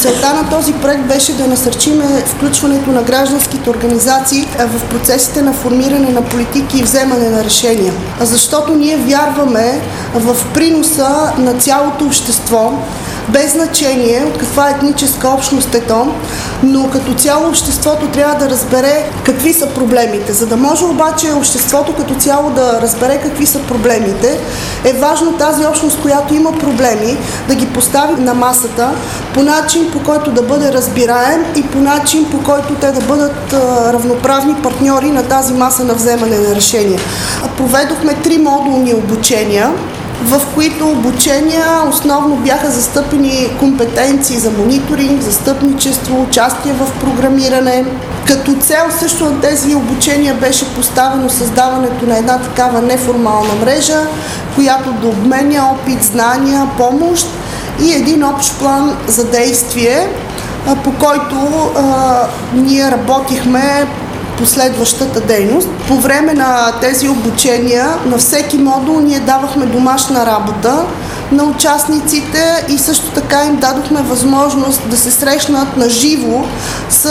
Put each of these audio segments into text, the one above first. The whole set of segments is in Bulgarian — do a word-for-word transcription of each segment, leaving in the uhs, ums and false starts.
Целта на този проект беше да насърчиме включването на гражданските организации в процесите на формиране на политики и вземане на решения. Защото ние вярваме в приноса на цялото общество, без значение от каква етническа общност е то, но като цяло обществото трябва да разбере какви са проблемите. За да може обаче обществото като цяло да разбере какви са проблемите, е важно тази общност, която има проблеми, да ги постави на масата по начин, по който да бъде разбираем и по начин, по който те да бъдат а, равноправни партньори на тази маса на вземане на решения. Проведохме три модулни обучения, в които обучения основно бяха застъпени компетенции за мониторинг, застъпничество, участие в програмиране. Като цел също на тези обучения беше поставено създаването на една такава неформална мрежа, която да обменя опит, знания, помощ и един общ план за действие, по който а, ние работихме последващата дейност. По време на тези обучения на всеки модул ние давахме домашна работа на участниците и също така им дадохме възможност да се срещнат на живо с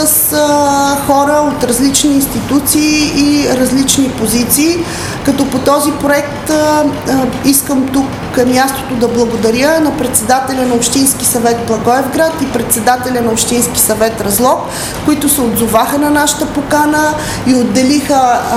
а, хора от различни институции и различни позиции, като по този проект а, а, искам тук мястото да благодаря на председателя на Общински съвет Благоевград и председателя на Общински съвет Разлог, които се отзоваха на нашата покана и отделиха а,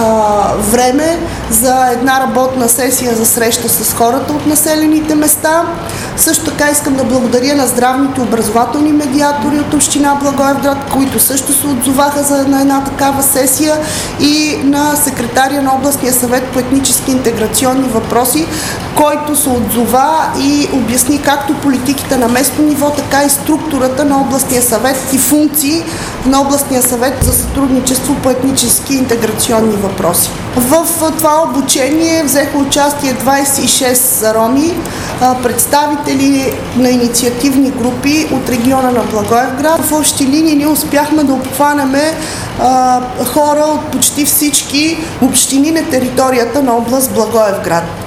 време за една работна сесия за среща с хората от населените места. Също така искам да благодаря на здравните образователни медиатори от Община Благоевград, които също се отзоваха за на една такава сесия, и на секретаря на Областния съвет по етнически интеграционни въпроси, който се отзова и обясни както политиките на местно ниво, така и структурата на Областния съвет и функции на Областния съвет за сътрудничество по етнически интеграционни въпроси. В това обучение взеха участие двадесет и шест роми, представители на инициативни групи от региона на Благоевград. В общи линии ние успяхме да обхванем хора от почти всички общини на територията на област Благоевград.